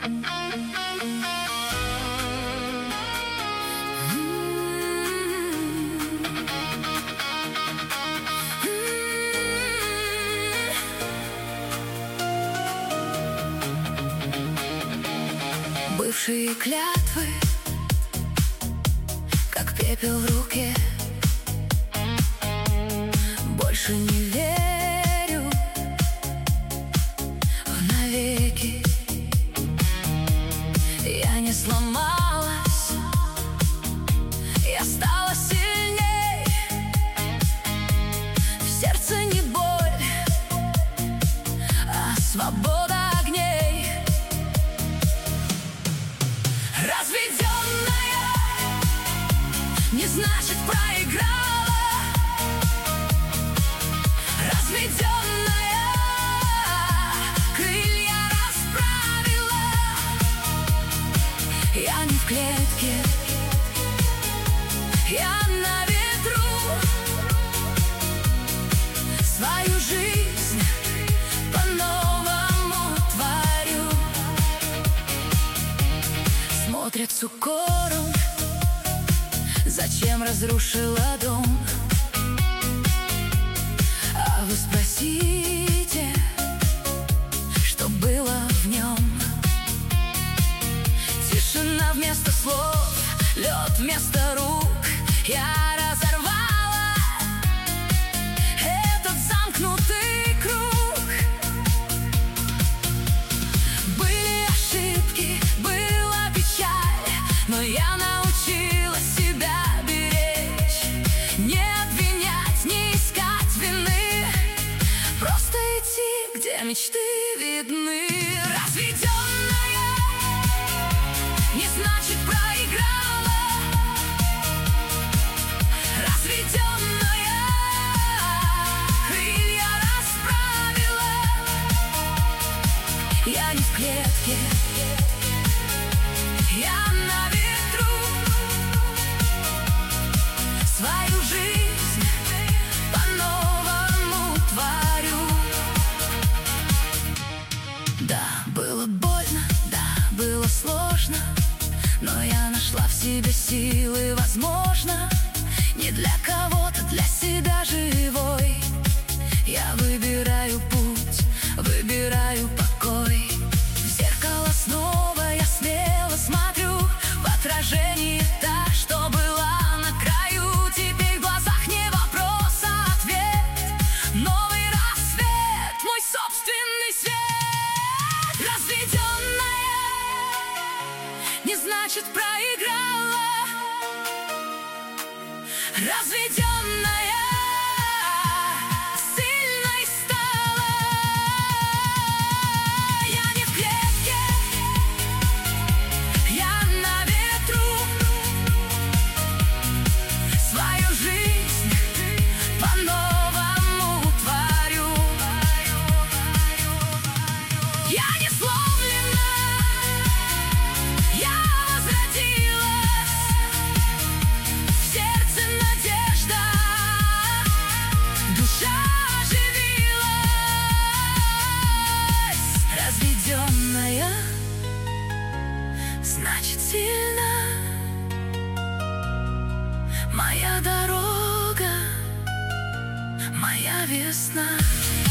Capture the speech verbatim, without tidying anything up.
Бывшие клятвы, как пепел в руке. Больше не верю в навеки. Я не сломалась, я стала сильней. В сердце не боль, а свобода огней. Разведенная не значит проиграла. Разведенная крылья расправила. Я не в клетке, я на ветру. Свою жизнь по-новому творю. Смотрят с укором, зачем разрушила дом. А вы спросите, что было в нем. Тишина вместо слов, лед вместо рук. Я разорвала этот замкнутый круг. Были ошибки, была печаль, но я научилась себя беречь. Не обвинять, не искать вины, просто идти, где мечты видны. Разведенная не значит проиграла. Разведенная крылья расправила. Я не в клетке, я на ветру. Свою жизнь по-новому творю. Да, было больно, да, было сложно, но я нашла в себе силы, возможно, не для кого-то, для себя живой. Я выбираю путь, выбираю покой. В зеркало снова я смело смотрю. В отражении та, что была на краю. Теперь в глазах не вопрос, а ответ. Новый рассвет, мой собственный свет. Разведенная не значит проиграла. Разведенная сильной стала. Я не в клетке, я на ветру. Свою жизнь по-новому творю. Я не сломлена, я возродилась. В сердце надежда, душа оживилась. Разведенная значит сильна. Моя дорога, моя весна.